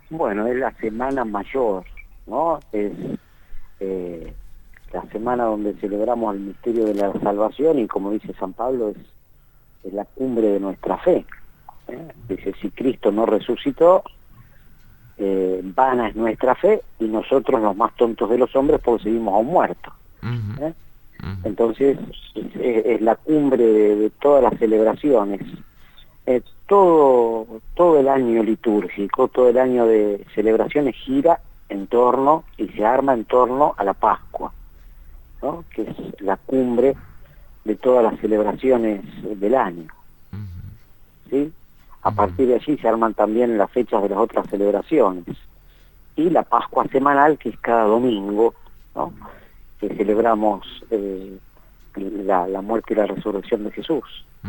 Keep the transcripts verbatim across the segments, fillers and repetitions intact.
Bueno, es la semana mayor, ¿no? Es eh, la semana donde celebramos el misterio de la salvación y, como dice San Pablo, es, es la cumbre de nuestra fe. ¿eh? Dice, si Cristo no resucitó, eh, vana es nuestra fe y nosotros los más tontos de los hombres porque seguimos aún muertos. Ujú, ¿eh? ujú. Entonces, es, es- es la cumbre de, de todas las celebraciones. Eh, todo, todo el año litúrgico, todo el año de celebraciones gira en torno y se arma en torno a la Pascua, ¿no? Que es la cumbre de todas las celebraciones del año, ¿sí? A Ujú. partir de allí se arman también las fechas de las otras celebraciones. Y la Pascua semanal, que es cada domingo, ¿no? Que celebramos eh, la, la muerte y la resurrección de Jesús.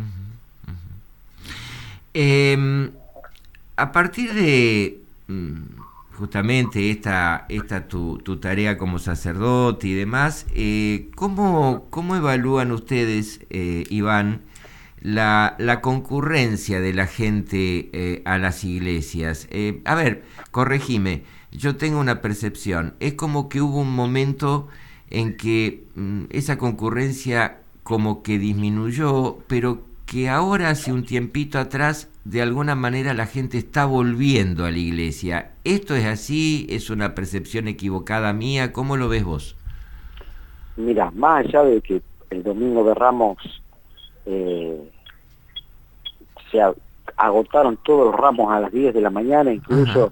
Eh, a partir de mm, justamente esta, esta tu, tu tarea como sacerdote y demás, eh, ¿cómo, ¿cómo evalúan ustedes, eh, Iván, la, la concurrencia de la gente eh, a las iglesias? Eh, a ver, corregime, yo tengo una percepción, es como que hubo un momento en que mm, esa concurrencia como que disminuyó, pero que ahora hace un tiempito atrás de alguna manera la gente está volviendo a la iglesia. ¿Esto es así? ¿Es una percepción equivocada mía? ¿Cómo lo ves vos? Mira, más allá de que el domingo de Ramos eh, se a- agotaron todos los ramos a las diez de la mañana, Ajá. incluso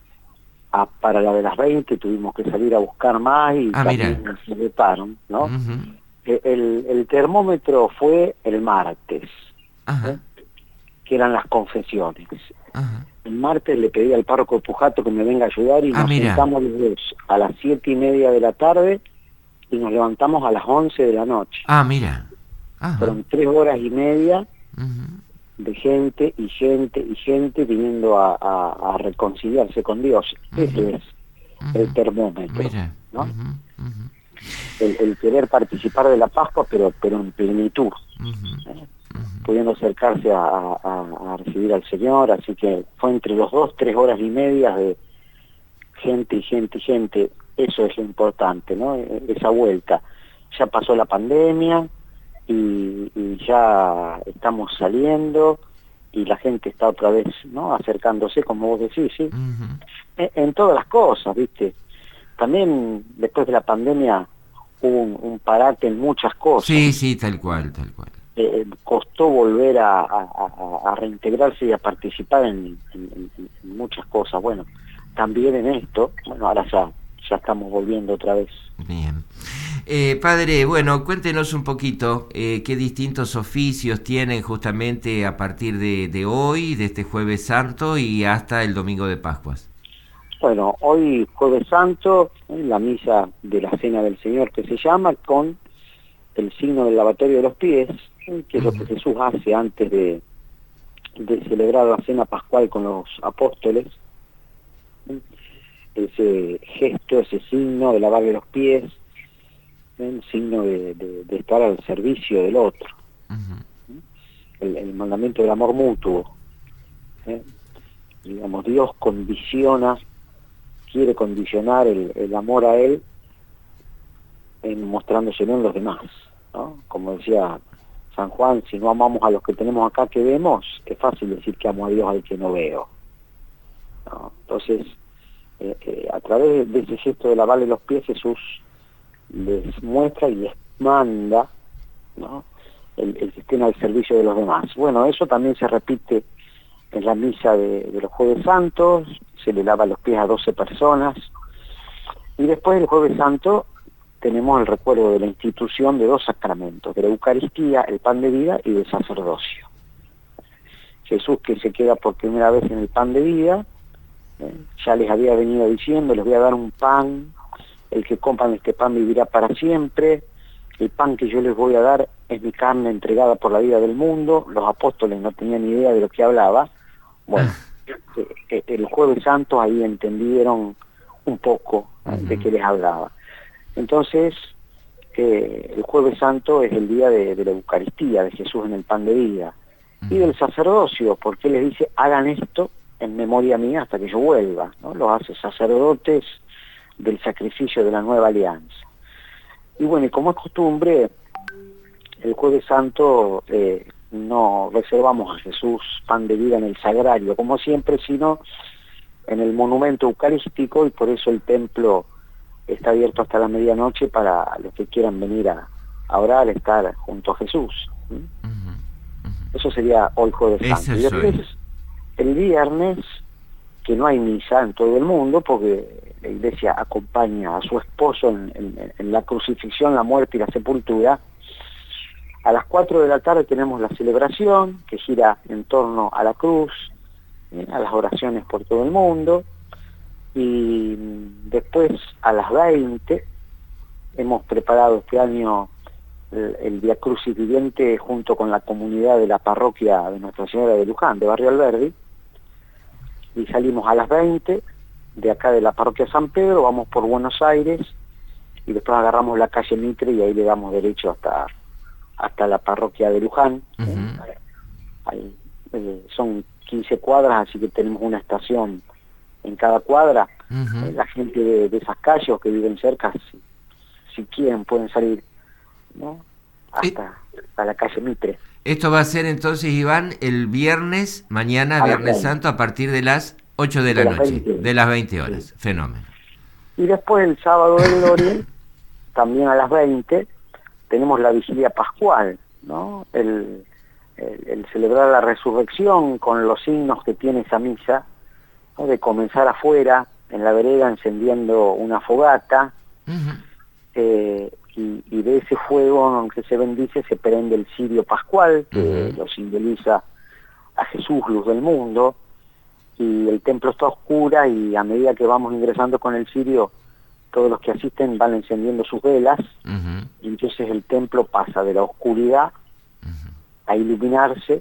a- para la de las veinte tuvimos que salir a buscar más y Ah, mira. también se agotaron, ¿no? Ujú. E- El, el termómetro fue el martes, ¿eh? Ajá. Que eran las confesiones. Ajá. El martes le pedí al párroco Pujato que me venga a ayudar y Ah, nos mira. sentamos los dos a las siete y media de la tarde y nos levantamos a las once de la noche. Ah, mira. Ajá. Fueron tres horas y media Ujú. de gente y gente y gente viniendo a, a- a reconciliarse con Dios. Ujú. Ese es el Ujú. termómetro, Mira. ¿no? Ujú. Ujú. El, el querer participar de la Pascua, pero, pero en plenitud, Ujú. ¿eh? Ujú. Pudiendo acercarse a, a- a recibir al Señor, así que fue entre los dos, tres horas y media de gente y gente y gente. Eso es lo importante, ¿no? E- Esa vuelta. Ya pasó la pandemia y, y ya estamos saliendo y la gente está otra vez, ¿no? Acercándose, como vos decís, ¿sí? Ujú. En, en todas las cosas, ¿viste? También después de la pandemia hubo un, un parate en muchas cosas. Sí, sí, tal cual, tal cual. Eh, costó volver a, a- a- a reintegrarse y a participar en, en- en- en muchas cosas. Bueno, también en esto, bueno, ahora ya, ya estamos volviendo otra vez. Bien. Eh, padre, bueno, cuéntenos un poquito eh, qué distintos oficios tienen justamente a partir de, de hoy, de este Jueves Santo y hasta el Domingo de Pascuas. Bueno, hoy Jueves Santo, eh, la misa de la Cena del Señor que se llama, con el signo del lavatorio de los pies, eh, que es lo que Ujú. Jesús hace antes de, de celebrar la Cena Pascual con los apóstoles. ¿eh? Ese gesto, ese signo de lavarle los pies, un signo de, de- de estar al servicio del otro, Ujú. el, el mandamiento del amor mutuo. ¿eh? Digamos, Dios condiciona, quiere condicionar el, el amor a Él en mostrándoselo en los demás, ¿no? Como decía San Juan, si no amamos a los que tenemos acá que vemos, es fácil decir que amo a Dios al que no veo, ¿no? Entonces, eh, eh, a través de ese gesto de lavarle los pies, Jesús les muestra y les manda, ¿no? el, el que estén al servicio de los demás. Bueno, eso también se repite en la misa de, de los Jueves Santos, se le lava los pies a doce personas, y después del Jueves Santo tenemos el recuerdo de la institución de dos sacramentos, de la Eucaristía, el pan de vida, y del sacerdocio. Jesús, que se queda por primera vez en el pan de vida, eh, ya les había venido diciendo, les voy a dar un pan, el que coman este pan vivirá para siempre, el pan que yo les voy a dar es mi carne entregada por la vida del mundo. Los apóstoles no tenían ni idea de lo que hablaba. Bueno, eh, eh, el Jueves Santo ahí entendieron un poco, ¿eh? de Ujú. qué les hablaba. Entonces, eh, el Jueves Santo es el día de, de la Eucaristía, de Jesús en el pan de vida, y Ujú. del sacerdocio, porque les dice, hagan esto en memoria mía hasta que yo vuelva, ¿no? Los hace sacerdotes del sacrificio de la nueva alianza. Y bueno, y como es costumbre, el Jueves Santo eh, no reservamos a Jesús pan de vida en el sagrario, como siempre, sino en el monumento eucarístico, y por eso el templo está abierto hasta la medianoche para los que quieran venir a, a orar, estar junto a Jesús. ¿Mm? Uh-huh, uh-huh. Eso sería hoy Jueves Santo. Y después, el viernes, que no hay misa en todo el mundo, porque la Iglesia acompaña a su esposo en, en, en la crucifixión, la muerte y la sepultura. A las cuatro de la tarde tenemos la celebración, que gira en torno a la cruz, ¿eh? a las oraciones por todo el mundo, y después a las veinte hemos preparado este año el, el Via Crucis viviente junto con la comunidad de la parroquia de Nuestra Señora de Luján, de Barrio Alberdi, y salimos a las veinte de acá de la parroquia San Pedro, vamos por Buenos Aires, y después agarramos la calle Mitre y ahí le damos derecho hasta hasta la parroquia de Luján. Uh-huh. ¿eh? Ahí, eh, son quince cuadras, así que tenemos una estación en cada cuadra. Uh-huh. eh, la gente de, de esas calles o que viven cerca, si, si quieren pueden salir, ¿no? hasta, hasta la calle Mitre. Esto va a ser entonces, Iván, el viernes, mañana, a Viernes Santo, a partir de las ocho de la de noche, veinte. De las veinte horas. Sí. Fenómeno. Y después el sábado de Gloria, también a las veinte, tenemos la vigilia pascual, ¿no? El, el, el celebrar la resurrección con los signos que tiene esa misa, ¿no? De comenzar afuera, en la vereda, encendiendo una fogata, uh-huh. eh, y, y de ese fuego que se bendice se prende el cirio pascual, que uh-huh. lo simboliza a Jesús, luz del mundo, y el templo está a oscura, y a medida que vamos ingresando con el cirio, todos los que asisten van encendiendo sus velas, uh-huh. y entonces el templo pasa de la oscuridad uh-huh. a iluminarse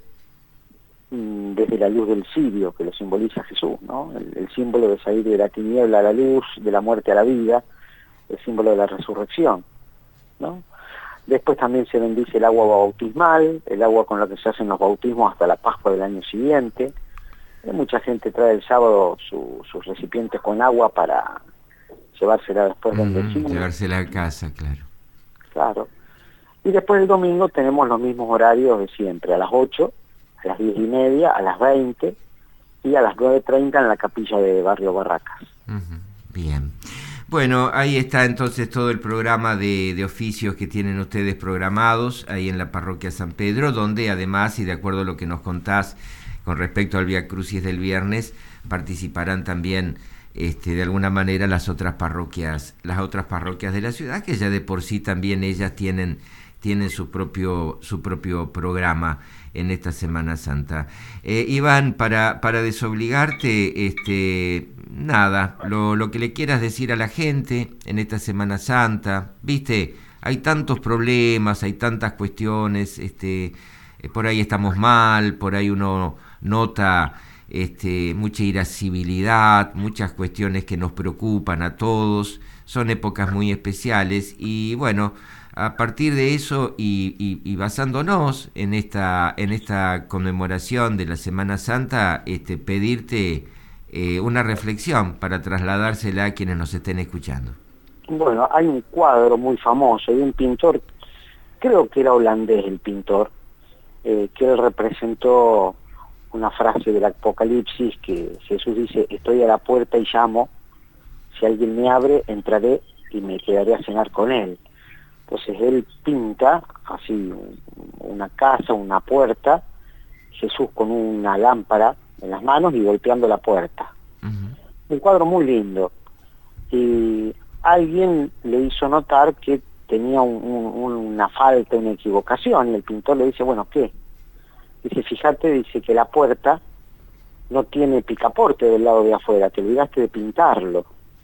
mmm, desde la luz del cirio, que lo simboliza Jesús, ¿no? El, el símbolo de salir de la tiniebla a la luz, de la muerte a la vida, el símbolo de la resurrección, ¿no? Después también se bendice el agua bautismal, el agua con la que se hacen los bautismos hasta la Pascua del año siguiente. Y mucha gente trae el sábado su, sus recipientes con agua para llevársela después del vecino. Llevársela a casa, claro. Claro. Y después el domingo tenemos los mismos horarios de siempre, a las ocho, a las diez y media, a las veinte y a las nueve treinta en la capilla de Barrio Barracas. Uh-huh. Bien. Bueno, ahí está entonces todo el programa de, de oficios que tienen ustedes programados ahí en la parroquia San Pedro, donde además, y de acuerdo a lo que nos contás con respecto al Via Crucis del viernes, participarán también este, de alguna manera las otras parroquias, las otras parroquias de la ciudad, que ya de por sí también ellas tienen, tienen su propio, su propio programa en esta Semana Santa. Eh, Iván, para, para desobligarte, este, nada, lo, lo que le quieras decir a la gente en esta Semana Santa, viste, hay tantos problemas, hay tantas cuestiones, este, eh, por ahí estamos mal, por ahí uno nota este, mucha irascibilidad, muchas cuestiones que nos preocupan a todos, son épocas muy especiales y bueno, a partir de eso y, y, y basándonos en esta en esta conmemoración de la Semana Santa, este, pedirte eh, una reflexión para trasladársela a quienes nos estén escuchando. Bueno, hay un cuadro muy famoso de un pintor, creo que era holandés el pintor, eh, que él representó una frase del Apocalipsis que Jesús dice: estoy a la puerta y llamo, si alguien me abre, entraré y me quedaré a cenar con él. Entonces él pinta así una casa, una puerta, Jesús con una lámpara en las manos y golpeando la puerta. Uh-huh. Un cuadro muy lindo. Y alguien le hizo notar que tenía un, un, una falta, una equivocación, y el pintor le dice: bueno, ¿qué? Dice: fíjate, dice que la puerta no tiene picaporte del lado de afuera, te olvidaste de pintarlo.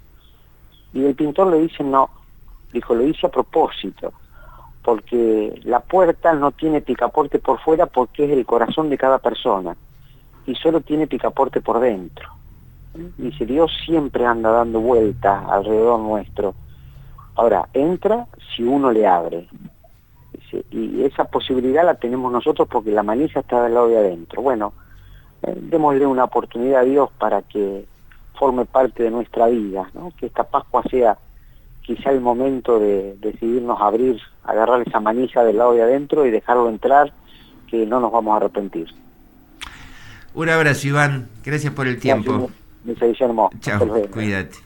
Y el pintor le dice: no, dijo, lo hice a propósito, porque la puerta no tiene picaporte por fuera porque es el corazón de cada persona, y solo tiene picaporte por dentro. Dice: Dios siempre anda dando vueltas alrededor nuestro. Ahora, entra si uno le abre. Dice, y esa posibilidad la tenemos nosotros porque la manija está del lado de adentro. Bueno, eh, démosle una oportunidad a Dios para que forme parte de nuestra vida, ¿no? Que esta Pascua sea quizá el momento de decidirnos abrir, agarrar esa manija del lado de adentro y dejarlo entrar, que no nos vamos a arrepentir. Un abrazo, Iván. Gracias por el tiempo. Gracias, Guillermo. Hasta Chao, luego. cuídate.